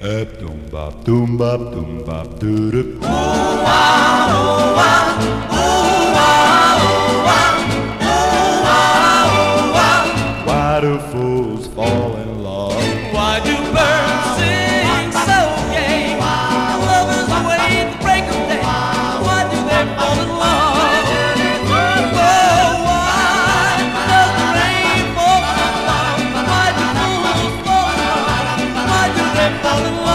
Doom bop, doom bop, doom bop, doo doo. Why do fools fall in love? Why do birds sing so gay? Lovers wait the break of day. Why do they fall in love? Oh, why does the rain fall in love? Why do fools fall in love? Why do they fall in love?